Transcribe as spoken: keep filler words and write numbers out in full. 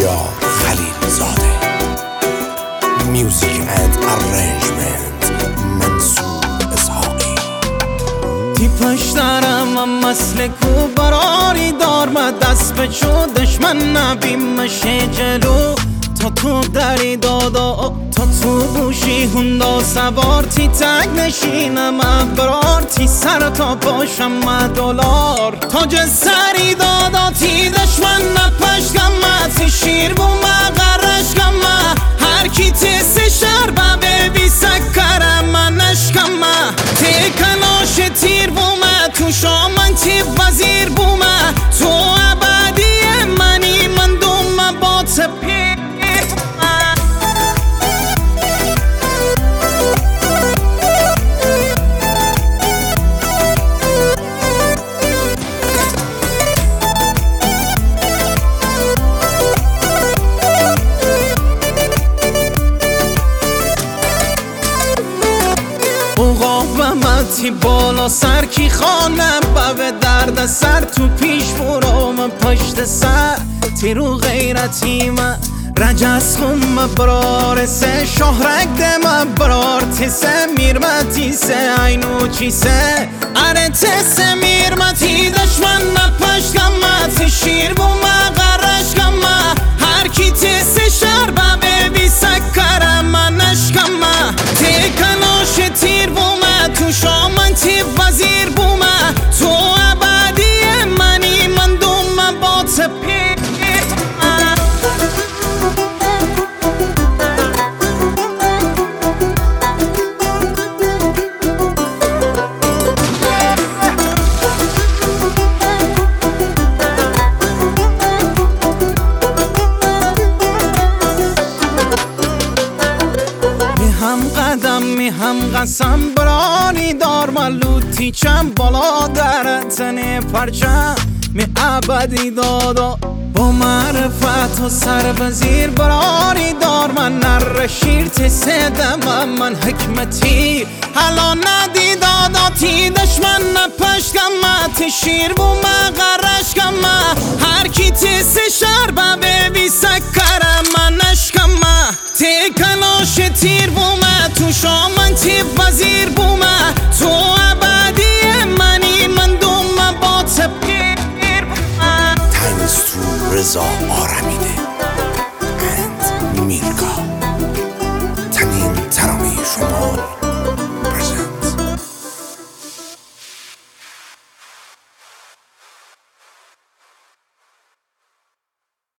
بختیار خلیل زاده. میوزیک اند ارنجمنت منصور اسحاقی. تی پشترم هم مثل کو براری دار ما دست به چو دشمن نبیم مشه جلو تا تو دری دادا تا تو بوشی هندا سوار تی تگ نشینم ابرار تی سر تا پاشم ما دلار تاج سری دادا تی دشمن نپشکم تی شیر بو ما غرشکم هر کی تی سی شر بابه بی سکرم من نشکم تی کناش تیر بو ما تو شامن تی وزیر بو ما تو عبادی منی من دوم با تپی تی بالا سر کی خانم به درد سر تو پیش برام پشت سر تی رو غیرتی من رجس خم برار سه شهرک دم برار تی سه میرمتی سه اینو چی سه اره تی سه میرمتی دشمن نپشکم تی شیر بو ما غرشکم هر کی تی سه شر بابه بی سکرم من نشکم تی کناش تیر بو ما تو شامن تی وزیر بو ما تو عبادی منی من دوم با تپی هم قدم می هم قسم برانی دار ملوتی چم بالا در تنه پرچم می عبدی دادا با معرفت و سر وزیر برانی دار من نر شیر تی سدم من حکمتی حالا ندی دادا تی دشمن نپشکم تی شیر بو ما غرشکم هر کی تی سی شر بابه بی سکرم من نشکم تی کناش تیر بو ما تو شامن تی وزیر بو ما تو عبادی منی من دوم با تپیر بو ما تنز تو رضا آرمیده اند میرکا.